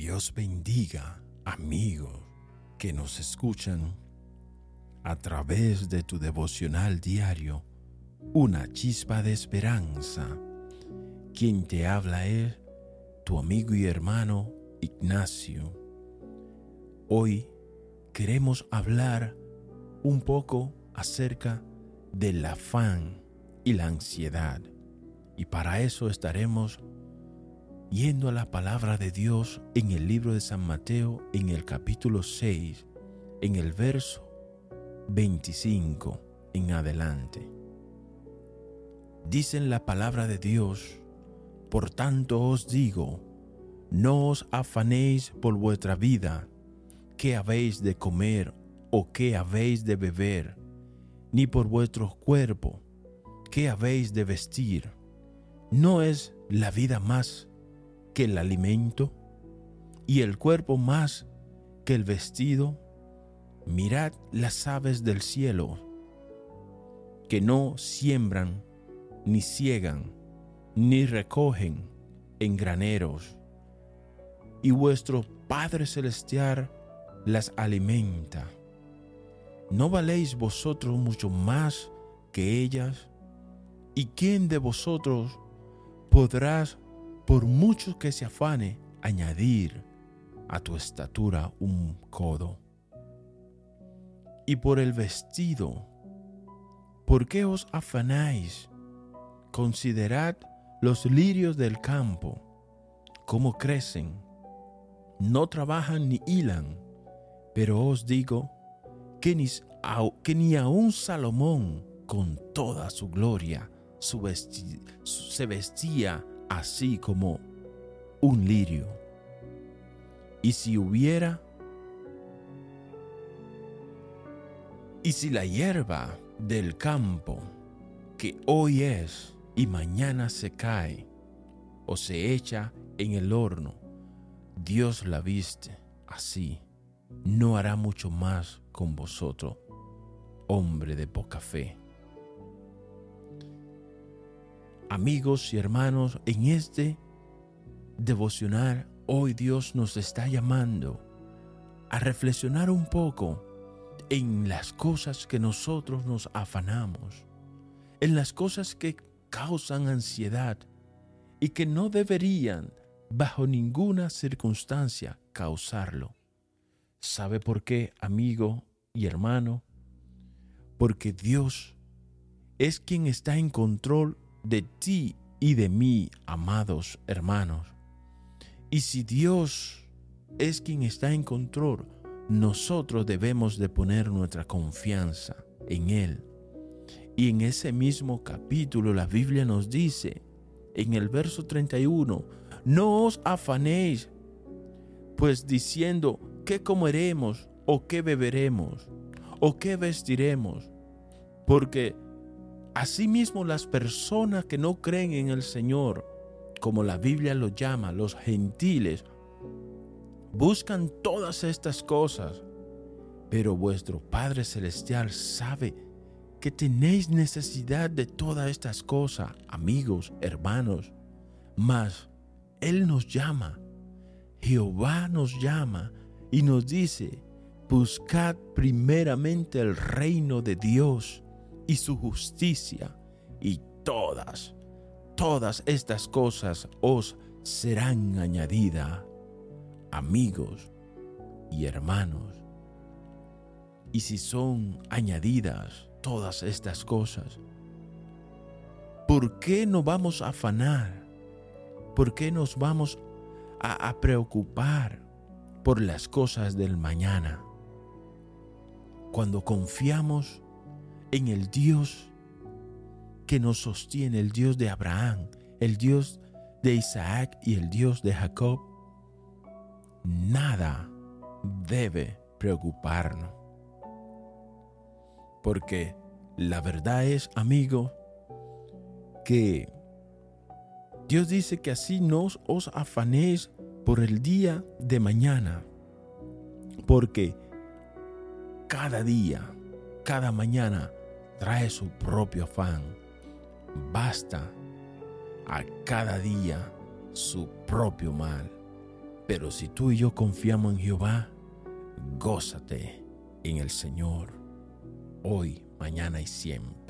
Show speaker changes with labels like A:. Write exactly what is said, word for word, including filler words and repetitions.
A: Dios bendiga, amigos que nos escuchan a través de tu devocional diario, Una Chispa de Esperanza. Quien te habla es tu amigo y hermano Ignacio. Hoy queremos hablar un poco acerca del afán y la ansiedad. Y para eso estaremos yendo a la palabra de Dios en el libro de San Mateo, en el capítulo seis, en el verso veinticinco en adelante. Dice la palabra de Dios: por tanto os digo, no os afanéis por vuestra vida, qué habéis de comer o qué habéis de beber, ni por vuestro cuerpo, qué habéis de vestir. ¿No es la vida más que el alimento, y el cuerpo más que el vestido? Mirad las aves del cielo, que no siembran, ni ciegan, ni recogen en graneros, y vuestro Padre Celestial las alimenta. ¿No valéis vosotros mucho más que ellas? ¿Y quién de vosotros podrá, por mucho que se afane, añadir a tu estatura un codo? Y por el vestido, ¿por qué os afanáis? Considerad los lirios del campo, cómo crecen, no trabajan ni hilan, pero os digo que ni, que ni aun Salomón, con toda su gloria, su vesti, se vestía así como un lirio. Y si hubiera, y si la hierba del campo, que hoy es y mañana se cae o se echa en el horno, Dios la viste así, ¿no hará mucho más con vosotros, hombre de poca fe? Amigos y hermanos, en este devocional hoy Dios nos está llamando a reflexionar un poco en las cosas que nosotros nos afanamos, en las cosas que causan ansiedad y que no deberían bajo ninguna circunstancia causarlo. ¿Sabe por qué, amigo y hermano? Porque Dios es quien está en control de ti y de mí, amados hermanos. Y si Dios es quien está en control, nosotros debemos de poner nuestra confianza en Él. Y en ese mismo capítulo la Biblia nos dice, en el verso treinta y uno, no os afanéis, pues diciendo, ¿qué comeremos o qué beberemos o qué vestiremos? Porque asimismo las personas que no creen en el Señor, como la Biblia los llama, los gentiles, buscan todas estas cosas. Pero vuestro Padre Celestial sabe que tenéis necesidad de todas estas cosas, amigos, hermanos. Mas Él nos llama, Jehová nos llama y nos dice, buscad primeramente el reino de Dios y su justicia, y todas, todas estas cosas os serán añadidas, amigos y hermanos. Y si son añadidas todas estas cosas, ¿por qué no vamos a afanar? ¿Por qué nos vamos a, a preocupar por las cosas del mañana? Cuando confiamos en el Dios que nos sostiene, el Dios de Abraham, el Dios de Isaac y el Dios de Jacob, nada debe preocuparnos. Porque la verdad es, amigo, que Dios dice que así no os afanéis por el día de mañana, porque cada día, cada mañana trae su propio afán. Basta a cada día su propio mal. Pero si tú y yo confiamos en Jehová, gózate en el Señor, hoy, mañana y siempre.